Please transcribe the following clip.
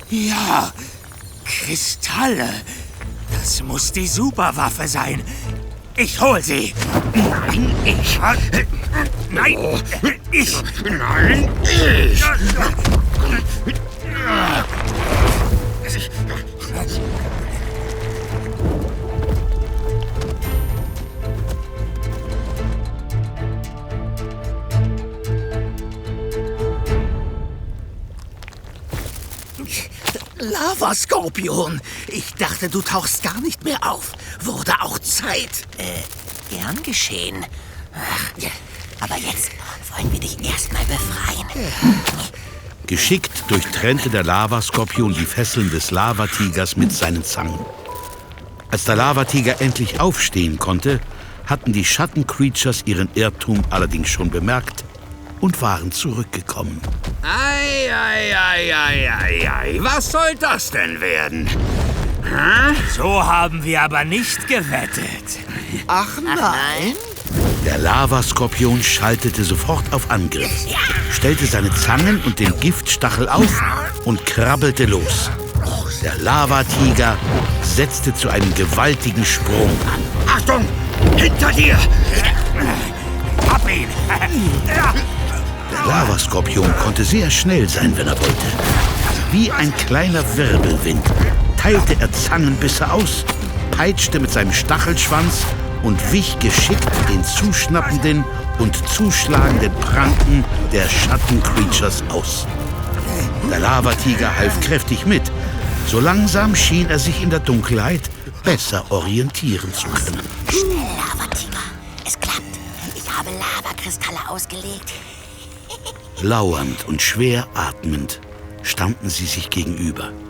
Ja, Kristalle. Das muss die Superwaffe sein. Ich hol sie. Nein, ich. Nein, ich. Nein, ich. Lavaskorpion, ich dachte, du tauchst gar nicht mehr auf. Wurde auch Zeit. Gern geschehen. Aber jetzt wollen wir dich erstmal befreien. Geschickt durchtrennte der Lavaskorpion die Fesseln des Lavatigers mit seinen Zangen. Als der Lavatiger endlich aufstehen konnte, hatten die Schattencreatures ihren Irrtum allerdings schon bemerkt und waren zurückgekommen. Ei, was soll das denn werden? So haben wir aber nicht gewettet. Ach nein? Der Lavaskorpion schaltete sofort auf Angriff, stellte seine Zangen und den Giftstachel auf und krabbelte los. Der Lavatiger setzte zu einem gewaltigen Sprung an. Achtung! Hinter dir! Hab ihn! Der Lavaskorpion konnte sehr schnell sein, wenn er wollte. Wie ein kleiner Wirbelwind teilte er Zangenbisse aus, peitschte mit seinem Stachelschwanz und wich geschickt den zuschnappenden und zuschlagenden Pranken der Schattencreatures aus. Der Lavatiger half kräftig mit. So langsam schien er sich in der Dunkelheit besser orientieren zu können. Schnell, Lavatiger. Es klappt. Ich habe Lavakristalle ausgelegt. Lauernd und schwer atmend standen sie sich gegenüber.